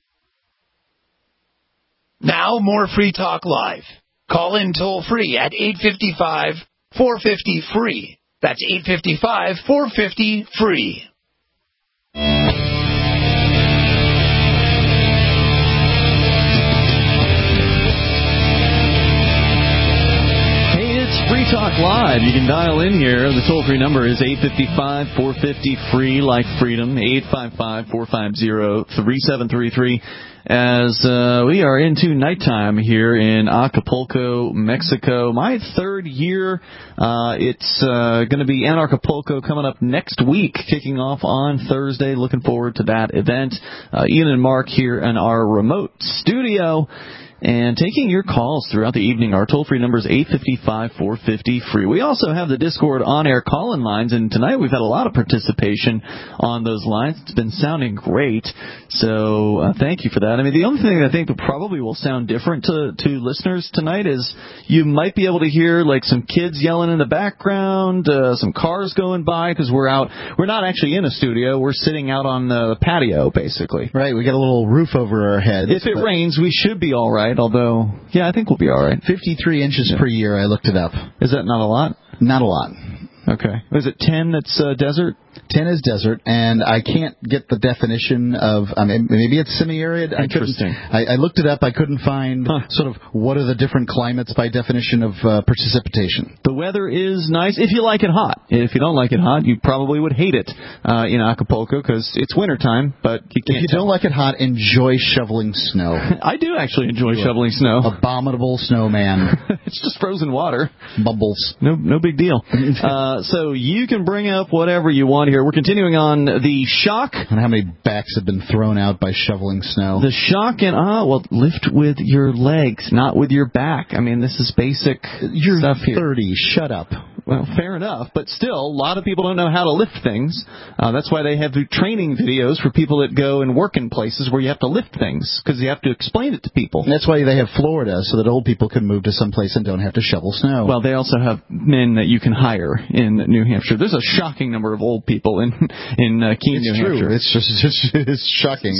Now more Free Talk Live. Call in toll free at 855-450-FREE. That's 855-450-FREE. Free Talk Live. You can dial in here. The toll-free number is 855-450-FREE, like freedom, 855-450-3733. As we are into nighttime here in Acapulco, Mexico. My third year. It's going to be Anarchapulco coming up next week, kicking off on Thursday. Looking forward to that event. Ian and Mark here in our remote studio. And taking your calls throughout the evening. Our toll-free number is 855-450-FREE. We also have the Discord on-air call-in lines, and tonight we've had a lot of participation on those lines. It's been sounding great, so thank you for that. I mean, the only thing I think that probably will sound different to listeners tonight is you might be able to hear, like, some kids yelling in the background, some cars going by, because we're out. We're not actually in a studio. We're sitting out on the patio, basically. Right, we got a little roof over our heads. If it rains, we should be all right. Although, yeah, I think we'll be all right. 53 inches per year, I looked it up. Is that not a lot? Not a lot. Okay. Was it 10 that's desert? 10 is desert, and I can't get the definition of, I mean, maybe it's semi-arid. Interesting. I looked it up. I couldn't find sort of what are the different climates by definition of precipitation. The weather is nice if you like it hot. If you don't like it hot, you probably would hate it in Acapulco because it's wintertime, but you can't. If you don't like it hot, enjoy shoveling snow. I do actually enjoy shoveling snow. Abominable snowman. It's just frozen water. Bubbles. No big deal. So you can bring up whatever you want here. We're continuing on the shock. And how many backs have been thrown out by shoveling snow? The shock and, lift with your legs, not with your back. I mean, this is basic stuff here. You're 30. Shut up. Well, fair enough, but still, a lot of people don't know how to lift things. That's why they have training videos for people that go and work in places where you have to lift things, because you have to explain it to people. And that's why they have Florida, so that old people can move to some place and don't have to shovel snow. Well, they also have men that you can hire in New Hampshire. There's a shocking number of old people in Keene, New Hampshire. It's shocking.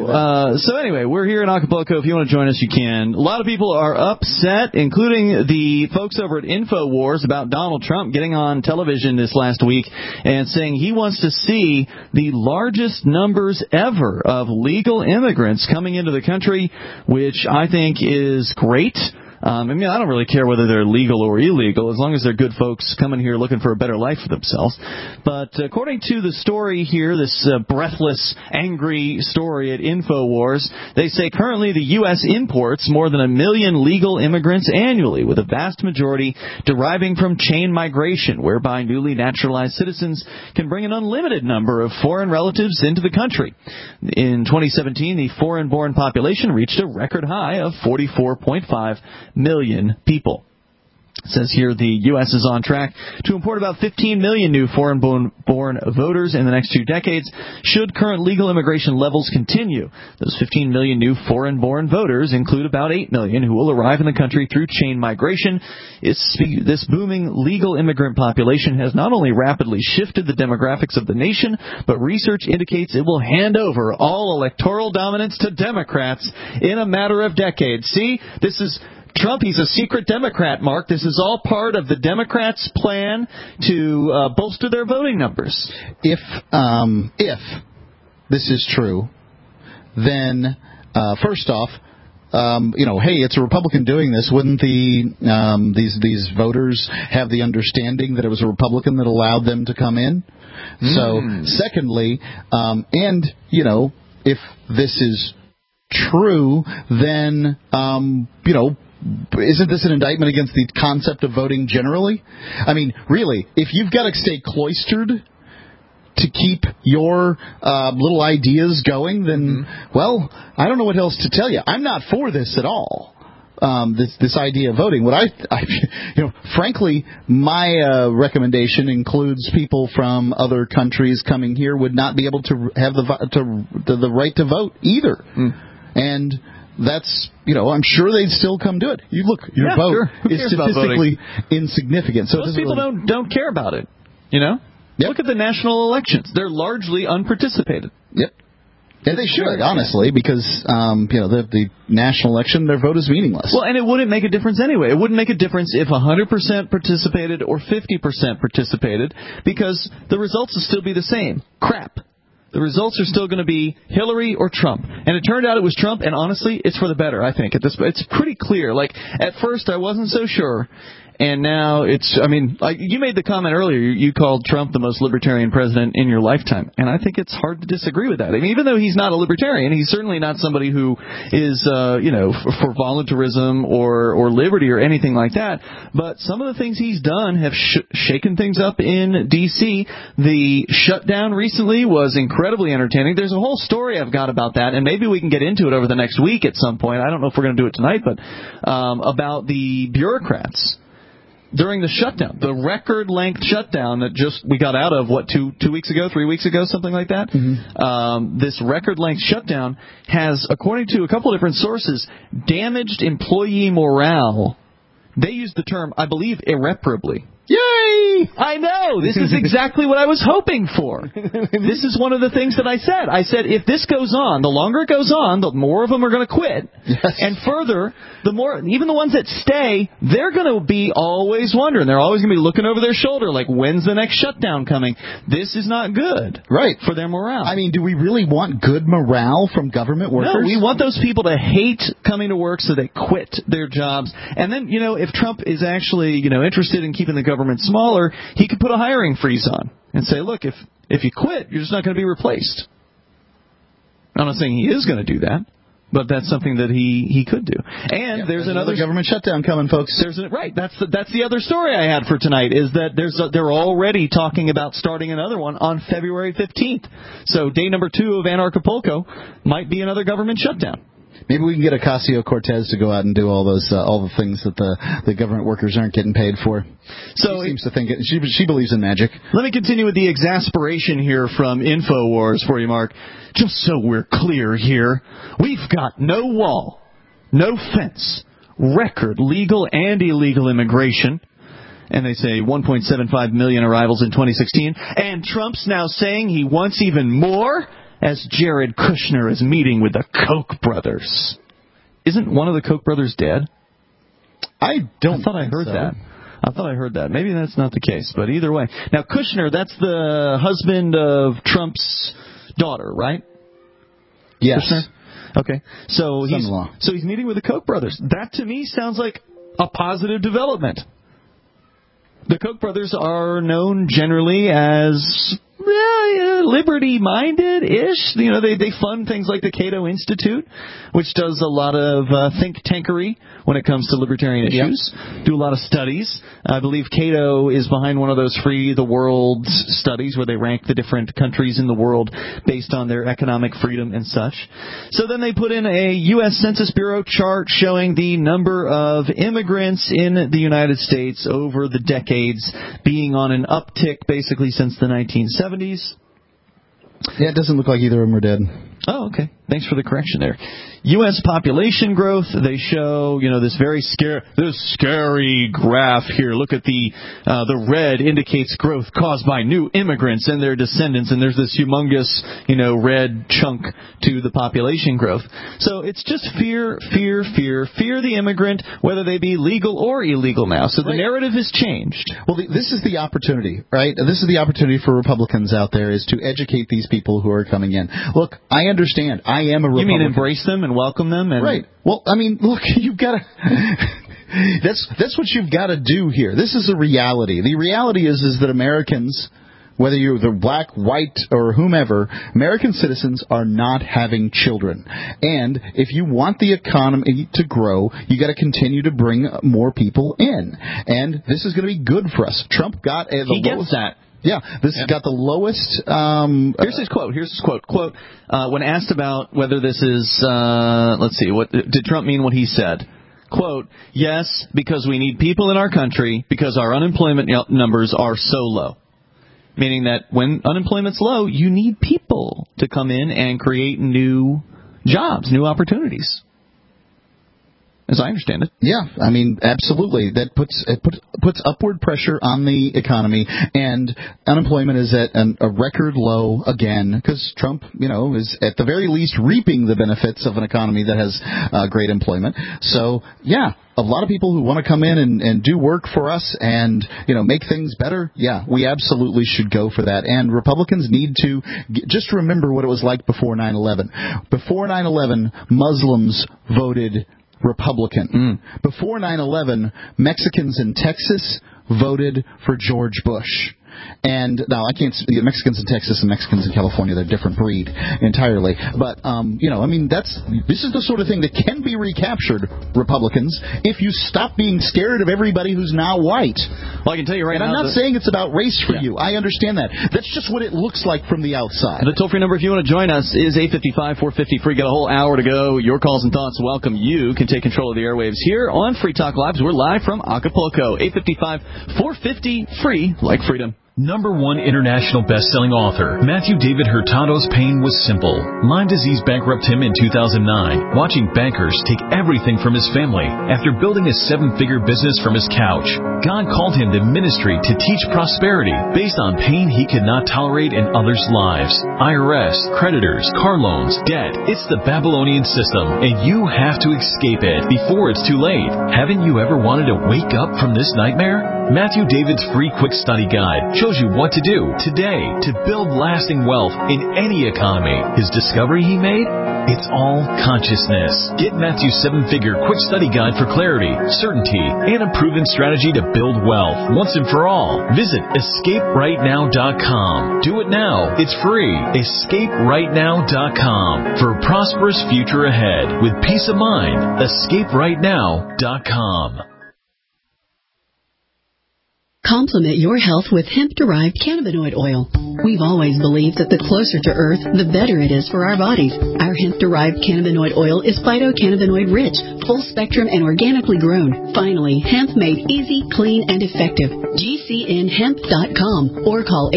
So anyway, we're here in Acapulco. If you want to join us, you can. A lot of people are upset, including the folks over at InfoWars, about Donald Trump getting on television this last week and saying he wants to see the largest numbers ever of legal immigrants coming into the country, which I think is great. I mean, I don't really care whether they're legal or illegal, as long as they're good folks coming here looking for a better life for themselves. But according to the story here, this breathless, angry story at InfoWars, they say currently the U.S. imports more than 1 million legal immigrants annually, with a vast majority deriving from chain migration, whereby newly naturalized citizens can bring an unlimited number of foreign relatives into the country. In 2017, the foreign-born population reached a record high of 44.5 million people. It says here the U.S. is on track to import about 15 million new foreign-born voters in the next 2 decades, should current legal immigration levels continue. Those 15 million new foreign-born voters include about 8 million who will arrive in the country through chain migration. This booming legal immigrant population has not only rapidly shifted the demographics of the nation, but research indicates it will hand over all electoral dominance to Democrats in a matter of decades. See, this is Trump. He's a secret Democrat, Mark. This is all part of the Democrats' plan to bolster their voting numbers. If this is true, then first off, hey, it's a Republican doing this. Wouldn't these voters have the understanding that it was a Republican that allowed them to come in? So, secondly, if this is true, then isn't this an indictment against the concept of voting generally? I mean, really, if you've got to stay cloistered to keep your little ideas going, then, well, I don't know what else to tell you. I'm not for this at all. This idea of voting. What frankly, my recommendation includes people from other countries coming here would not be able to have the right to vote either. And that's, I'm sure they'd still come do it. You look, your vote is statistically insignificant. So most people don't care about it. Look at the national elections; they're largely unparticipated. Yep. And they should, honestly, because the national election, their vote is meaningless. Well, and it wouldn't make a difference anyway. It wouldn't make a difference if 100% participated or 50% participated, because the results will still be the same. Crap. The results are still going to be Hillary or Trump. And it turned out it was Trump, and honestly, it's for the better, I think. It's pretty clear. Like, at first, I wasn't so sure. And now you made the comment earlier, you called Trump the most libertarian president in your lifetime. And I think it's hard to disagree with that. I mean, even though he's not a libertarian, he's certainly not somebody who is, for voluntarism or liberty or anything like that. But some of the things he's done have shaken things up in D.C. The shutdown recently was incredibly entertaining. There's a whole story I've got about that, and maybe we can get into it over the next week at some point. I don't know if we're going to do it tonight, but about the bureaucrats during the shutdown, the record-length shutdown that we got out of, 3 weeks ago, something like that? This record-length shutdown has, according to a couple of different sources, damaged employee morale. They used the term, I believe, irreparably. Yay! I know! This is exactly what I was hoping for. This is one of the things that I said. I said, if this goes on, the longer it goes on, the more of them are going to quit. Yes. And further, even the ones that stay, they're going to be always wondering. They're always going to be looking over their shoulder, like, when's the next shutdown coming? This is not good. Right. For their morale. I mean, do we really want good morale from government workers? No, we want those people to hate coming to work so they quit their jobs. And then, if Trump is actually, interested in keeping the government smaller, he could put a hiring freeze on and say, look, if you quit, you're just not going to be replaced. I'm not saying he is going to do that, but that's something that he could do. And there's another government shutdown coming, folks. That's the other story I had for tonight, is that they're already talking about starting another one on February 15th. So day number 2 of Anarchapulco might be another government shutdown. Maybe we can get Ocasio-Cortez to go out and do all the things that the government workers aren't getting paid for. So she seems to think she believes in magic. Let me continue with the exasperation here from InfoWars for you, Mark. Just so we're clear here, we've got no wall, no fence, record legal and illegal immigration. And they say 1.75 million arrivals in 2016. And Trump's now saying he wants even more, as Jared Kushner is meeting with the Koch brothers. Isn't one of the Koch brothers dead? I thought I heard that. Maybe that's not the case, but either way. Now, Kushner, that's the husband of Trump's daughter, right? Yes. Kushner? Okay. So he's meeting with the Koch brothers. That, to me, sounds like a positive development. The Koch brothers are known generally as liberty-minded-ish. You know, they fund things like the Cato Institute, which does a lot of think tankery when it comes to libertarian issues. Do a lot of studies. I believe Cato is behind one of those Free the World studies where they rank the different countries in the world based on their economic freedom and such. So then they put in a U.S. Census Bureau chart showing the number of immigrants in the United States over the decades being on an uptick basically since the 1970s. Yeah, it doesn't look like either of them are dead. Oh, okay. Thanks for the correction there. U.S. population growth, they show, this very scary graph here. Look at the red indicates growth caused by new immigrants and their descendants, and there's this humongous, red chunk to the population growth. So it's just fear the immigrant, whether they be legal or illegal now. So the narrative has changed. Well, this is the opportunity, right? This is the opportunity for Republicans out there is to educate these people who are coming in. Look, I understand. I am a Republican. You mean embrace them and welcome them? Right. Well, I mean, look, you've got to... That's what you've got to do here. This is a reality. The reality is that Americans, whether you're the black, white, or whomever, American citizens are not having children. And if you want the economy to grow, you got to continue to bring more people in. And this is going to be good for us. Trump got the He gets that. Yeah, this has got the lowest... Here's his quote. Quote, when asked about whether this is... let's see, what did Trump mean what he said? Quote, yes, because we need people in our country because our unemployment numbers are so low. Meaning that when unemployment's low, you need people to come in and create new jobs, new opportunities. As I understand it. Yeah, I mean, absolutely. That puts upward pressure on the economy, and unemployment is at a record low again because Trump, is at the very least reaping the benefits of an economy that has great employment. So, yeah, a lot of people who want to come in and do work for us and, make things better, yeah, we absolutely should go for that. And Republicans need to just remember what it was like before 9/11. Before 9/11, Muslims voted Republican. Before 9/11, Mexicans in Texas voted for George Bush. And now I can't speak Mexicans in Texas and Mexicans in California, they're a different breed entirely. But this is the sort of thing that can be recaptured, Republicans, if you stop being scared of everybody who's now white. Well, I can tell you right now. And I'm not saying it's about race for you. I understand that. That's just what it looks like from the outside. The toll-free number if you want to join us is 855-450-FREE. Got a whole hour to go. Your calls and thoughts welcome. You can take control of the airwaves here on Free Talk Live. We're live from Acapulco. 855-450-FREE, like freedom. Number one international best-selling author, Matthew David Hurtado's pain was simple. Lyme disease bankrupted him in 2009, watching bankers take everything from his family after building a 7-figure business from his couch. God called him to ministry to teach prosperity based on pain he could not tolerate in others' lives. IRS, creditors, car loans, debt. It's the Babylonian system, and you have to escape it before it's too late. Haven't you ever wanted to wake up from this nightmare? Matthew David's free quick study guide shows you what to do today to build lasting wealth in any economy. His discovery he made? It's all consciousness. Get Matthew's 7-figure quick study guide for clarity, certainty, and a proven strategy to build wealth once and for all. Visit EscapeRightNow.com. Do it now. It's free. EscapeRightNow.com. For a prosperous future ahead with peace of mind. EscapeRightNow.com. Complement your health with hemp-derived cannabinoid oil. We've always believed that the closer to Earth, the better it is for our bodies. Our hemp-derived cannabinoid oil is phytocannabinoid-rich, full-spectrum, and organically grown. Finally, hemp made easy, clean, and effective. GCNhemp.com or call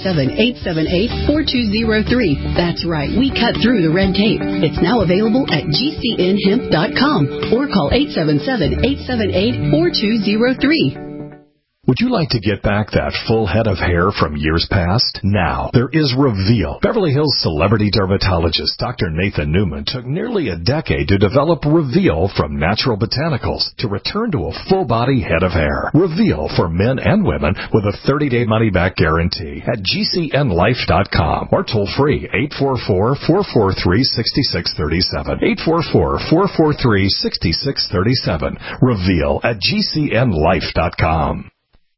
877-878-4203. That's right, we cut through the red tape. It's now available at GCNhemp.com or call 877-878-4203. Would you like to get back that full head of hair from years past? Now, there is Reveal. Beverly Hills celebrity dermatologist Dr. Nathan Newman took nearly a decade to develop Reveal from natural botanicals to return to a full-body head of hair. Reveal for men and women with a 30-day money-back guarantee at GCNlife.com or toll free 844-443-6637. 844-443-6637. Reveal at GCNlife.com.